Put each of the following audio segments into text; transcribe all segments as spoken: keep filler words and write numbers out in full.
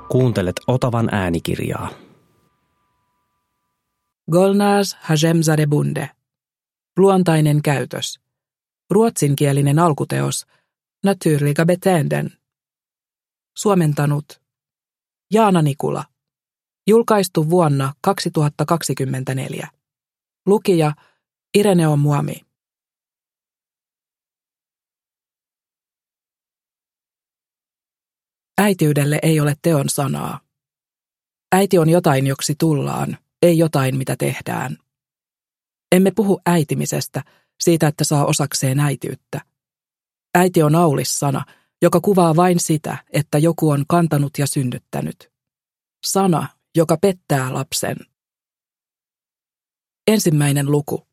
Kuuntelet Otavan äänikirjaa. Golnaz Hashemzade Bunde. Luontainen käytös. Ruotsinkielinen alkuteos. Naturliga beteenden. Suomentanut Jaana Nikula. Julkaistu vuonna kaksituhattakaksikymmentäneljä. Lukija Ireneo Muami. Äitiydelle ei ole teon sanaa. Äiti on jotain, joksi tullaan, ei jotain, mitä tehdään. Emme puhu äitimisestä, siitä, että saa osakseen äitiyttä. Äiti on aulissana, joka kuvaa vain sitä, että joku on kantanut ja synnyttänyt. Sana, joka pettää lapsen. Ensimmäinen luku.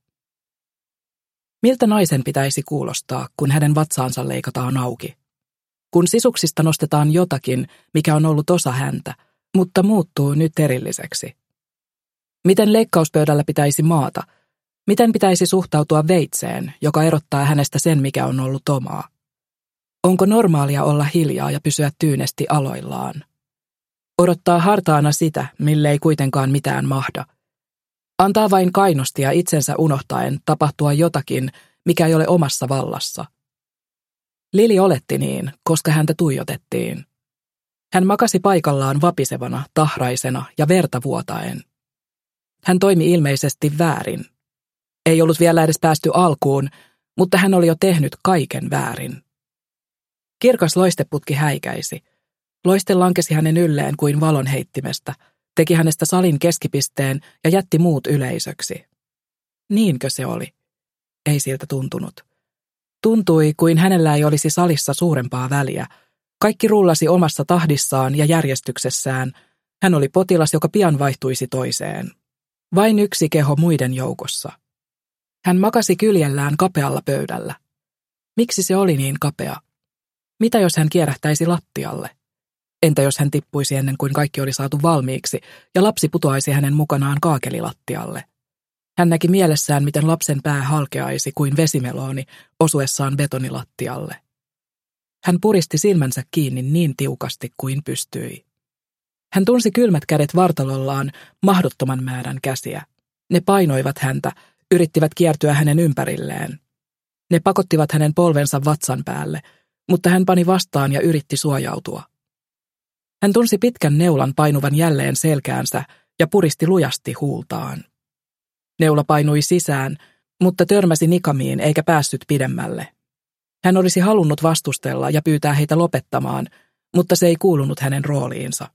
Miltä naisen pitäisi kuulostaa, kun hänen vatsaansa leikataan auki? Kun sisuksista nostetaan jotakin, mikä on ollut osa häntä, mutta muuttuu nyt erilliseksi. Miten leikkauspöydällä pitäisi maata? Miten pitäisi suhtautua veitseen, joka erottaa hänestä sen, mikä on ollut omaa? Onko normaalia olla hiljaa ja pysyä tyynesti aloillaan? Odottaa hartaana sitä, mille ei kuitenkaan mitään mahda. Antaa vain kainostia itsensä unohtaen tapahtua jotakin, mikä ei ole omassa vallassa. Lili oletti niin, koska häntä tuijotettiin. Hän makasi paikallaan vapisevana, tahraisena ja verta vuotaen. Hän toimi ilmeisesti väärin. Ei ollut vielä edes päästy alkuun, mutta hän oli jo tehnyt kaiken väärin. Kirkas loisteputki häikäisi. Loiste lankesi hänen ylleen kuin valon heittimestä, teki hänestä salin keskipisteen ja jätti muut yleisöksi. Niinkö se oli? Ei siltä tuntunut. Tuntui, kuin hänellä ei olisi salissa suurempaa väliä. Kaikki rullasi omassa tahdissaan ja järjestyksessään. Hän oli potilas, joka pian vaihtuisi toiseen. Vain yksi keho muiden joukossa. Hän makasi kyljellään kapealla pöydällä. Miksi se oli niin kapea? Mitä jos hän kierähtäisi lattialle? Entä jos hän tippuisi ennen kuin kaikki oli saatu valmiiksi ja lapsi putoaisi hänen mukanaan kaakelilattialle? Hän näki mielessään, miten lapsen pää halkeaisi kuin vesimelooni osuessaan betonilattialle. Hän puristi silmänsä kiinni niin tiukasti kuin pystyi. Hän tunsi kylmät kädet vartalollaan mahdottoman määrän käsiä. Ne painoivat häntä, yrittivät kiertyä hänen ympärilleen. Ne pakottivat hänen polvensa vatsan päälle, mutta hän pani vastaan ja yritti suojautua. Hän tunsi pitkän neulan painuvan jälleen selkäänsä ja puristi lujasti huultaan. Neula painui sisään, mutta törmäsi nikamiin eikä päässyt pidemmälle. Hän olisi halunnut vastustella ja pyytää heitä lopettamaan, mutta se ei kuulunut hänen rooliinsa.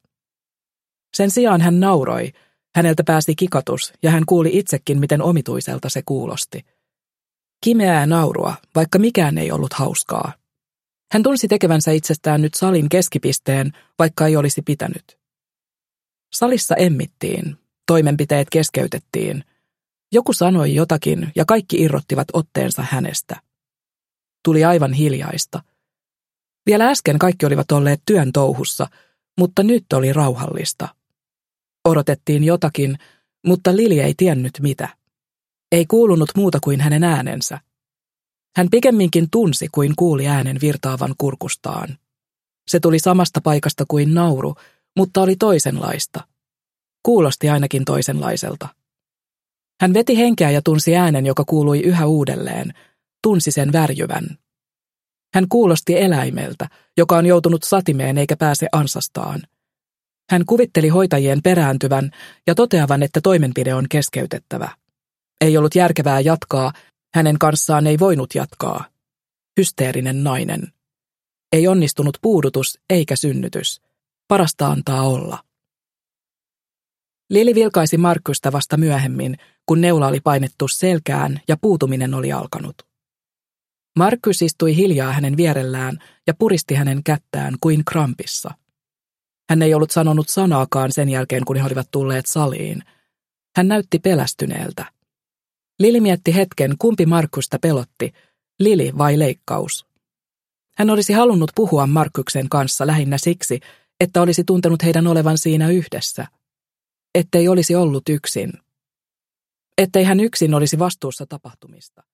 Sen sijaan hän nauroi, häneltä pääsi kikatus ja hän kuuli itsekin, miten omituiselta se kuulosti. Kimeää naurua, vaikka mikään ei ollut hauskaa. Hän tunsi tekevänsä itsestään nyt salin keskipisteen, vaikka ei olisi pitänyt. Salissa emmittiin, toimenpiteet keskeytettiin. Joku sanoi jotakin ja kaikki irrottivat otteensa hänestä. Tuli aivan hiljaista. Vielä äsken kaikki olivat olleet työn touhussa, mutta nyt oli rauhallista. Odotettiin jotakin, mutta Lili ei tiennyt mitä. Ei kuulunut muuta kuin hänen äänensä. Hän pikemminkin tunsi kuin kuuli äänen virtaavan kurkustaan. Se tuli samasta paikasta kuin nauru, mutta oli toisenlaista. Kuulosti ainakin toisenlaiselta. Hän veti henkeä ja tunsi äänen, joka kuului yhä uudelleen, tunsi sen värjyvän. Hän kuulosti eläimeltä, joka on joutunut satimeen eikä pääse ansastaan. Hän kuvitteli hoitajien perääntyvän ja toteavan, että toimenpide on keskeytettävä. Ei ollut järkevää jatkaa, hänen kanssaan ei voinut jatkaa. Hysteerinen nainen. Ei onnistunut puudutus eikä synnytys. Parasta antaa olla. Lili vilkaisi Markusta vasta myöhemmin, kun neula oli painettu selkään ja puutuminen oli alkanut. Markus istui hiljaa hänen vierellään ja puristi hänen kättään kuin krampissa. Hän ei ollut sanonut sanaakaan sen jälkeen, kun he olivat tulleet saliin. Hän näytti pelästyneeltä. Lili mietti hetken, kumpi Markusta pelotti, Lili vai leikkaus. Hän olisi halunnut puhua Markuksen kanssa lähinnä siksi, että olisi tuntenut heidän olevan siinä yhdessä. Ettei olisi ollut yksin. Ettei hän yksin olisi vastuussa tapahtumista.